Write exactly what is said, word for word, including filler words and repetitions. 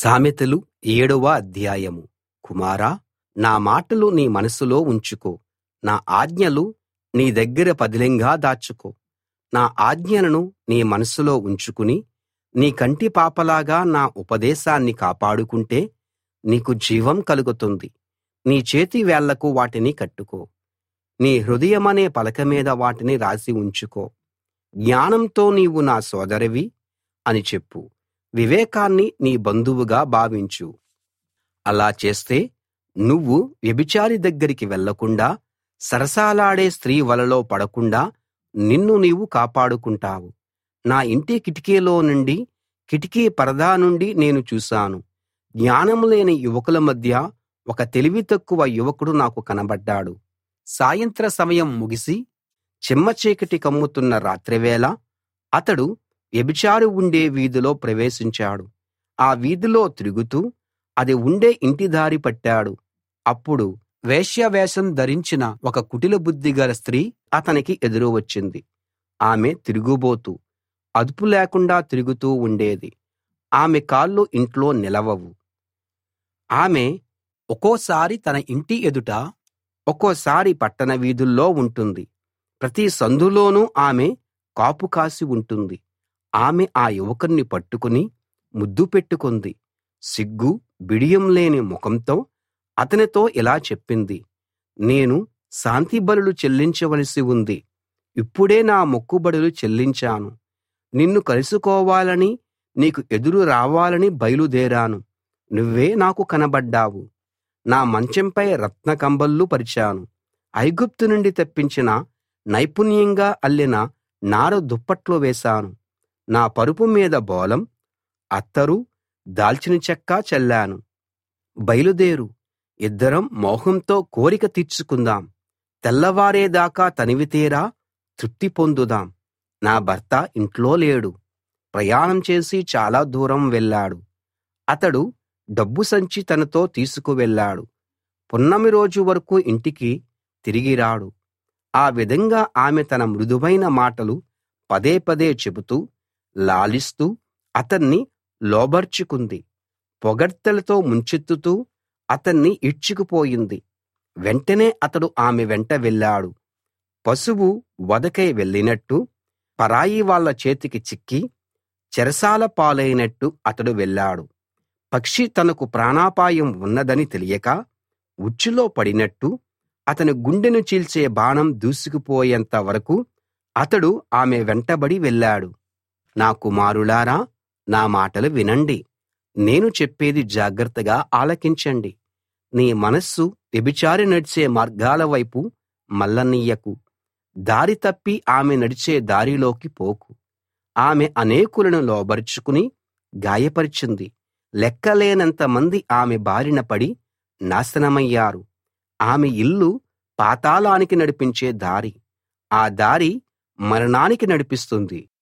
సామెతలు ఏడవ అధ్యాయం. కుమారా, నా మాటలు నీ మనసులో ఉంచుకో, నా ఆజ్ఞలు నీ దగ్గర పదిలంగా దాచుకో. నా ఆజ్ఞలను నీ మనసులో ఉంచుకుని నీ కంటి పాపలాగా నా ఉపదేశాన్ని కాపాడుకుంటే నీకు జీవం కలుగుతుంది. నీ చేతి వేళ్లకు వాటిని కట్టుకో, నీ హృదయమనే పలక మీద వాటిని రాసి ఉంచుకో. జ్ఞానంతో నీవు నా సోదరివి అని చెప్పు, వివేకాన్ని నీ బంధువుగా భావించు. అలా చేస్తే నువ్వు వ్యభిచారి దగ్గరికి వెళ్ళకుండా, సరసాలాడే స్త్రీ వలలో పడకుండా నిన్ను నీవు కాపాడుకుంటావు. నా ఇంటి కిటికీలో నుండి, కిటికీ పరదా నుండి నేను చూశాను. జ్ఞానం లేని యువకుల మధ్య ఒక తెలివి తక్కువ యువకుడు నాకు కనబడ్డాడు. సాయంత్ర సమయం ముగిసి చిమ్మచీకటి కమ్ముతున్న రాత్రివేళ అతడు వ్యభిచారి ఉండే వీధిలో ప్రవేశించాడు. ఆ వీధిలో తిరుగుతూ అది ఉండే ఇంటి దారి పట్టాడు. అప్పుడు వేశ్యావేషం ధరించిన ఒక కుటిల బుద్ధిగల స్త్రీ అతనికి ఎదురు వచ్చింది. ఆమె తిరుగుబోతు, అదుపు లేకుండా తిరుగుతూ ఉండేది. ఆమె కాళ్ళు ఇంట్లో నిలవవు. ఆమె ఒక్కోసారి తన ఇంటి ఎదుట, ఒక్కోసారి పట్టణ వీధుల్లో ఉంటుంది. ప్రతి సందులోనూ ఆమె కాపు కాసి ఉంటుంది. ఆమె ఆ యువకుణ్ణి పట్టుకుని ముద్దు పెట్టుకుంది. సిగ్గు బిడియం లేని ముఖంతో అతనితో ఇలా చెప్పింది: నేను శాంతి బలులు చెల్లించవలసి ఉంది. ఇప్పుడే నా మొక్కుబడులు చెల్లించాను. నిన్ను కలుసుకోవాలని, నీకు ఎదురు రావాలని బయలుదేరాను. నువ్వే నాకు కనబడ్డావు. నా మంచంపై రత్న కంబళ్ళు పరిచాను. ఐగుప్తు నుండి తెప్పించిన నైపుణ్యంగా అల్లిన నార దుప్పట్లు వేశాను. నా పరుపు మీద బోళం, అత్తరు, దాల్చిన చెక్క చల్లాను. బయలుదేరు, ఇద్దరం మోహంతో కోరిక తీర్చుకుందాం. తెల్లవారేదాకా తనివితీరా తృప్తి పొందుదాం. నా భర్త ఇంట్లో లేడు, ప్రయాణం చేసి చాలా దూరం వెళ్ళాడు. అతడు డబ్బు సంచి తనతో తీసుకు వెళ్ళాడు. పున్నమి రోజు వరకు ఇంటికి తిరిగి రాడు. ఆ విధంగా ఆమె తన మృదువైన మాటలు పదే పదే చెబుతూ, లాలిస్తూ అతన్ని లోబర్చుకుంది. పొగడ్తలతో ముంచెత్తుతూ అతన్ని ఈడ్చుకుపోయింది. వెంటనే అతడు ఆమె వెంట వెళ్ళాడు. పశువు వధకై వెళ్ళినట్టు, పరాయి వాళ్ళ చేతికి చిక్కి చెరసాల పాలైనట్టు అతడు వెళ్ళాడు. పక్షి తనకు ప్రాణాపాయం ఉన్నదని తెలియక ఉచ్చులో పడినట్టు, అతని గుండెను చీల్చే బాణం దూసుకుపోయేంత వరకు అతడు ఆమె వెంటబడి వెళ్ళాడు. నా కుమారులారా, నా మాటలు వినండి. నేను చెప్పేది జాగ్రత్తగా ఆలకించండి. నీ మనస్సు వ్యభిచారి నడిచే మార్గాల వైపు మళ్ళనియ్యకు. దారి తప్పి ఆమె నడిచే దారిలోకి పోకు. ఆమె అనేకులను లోబరుచుకుని గాయపరిచింది. లెక్కలేనంత మంది ఆమె బారిన పడి నాశనమయ్యారు. ఆమె ఇల్లు పాతాళానికి నడిపించే దారి. ఆ దారి మరణానికి నడిపిస్తుంది.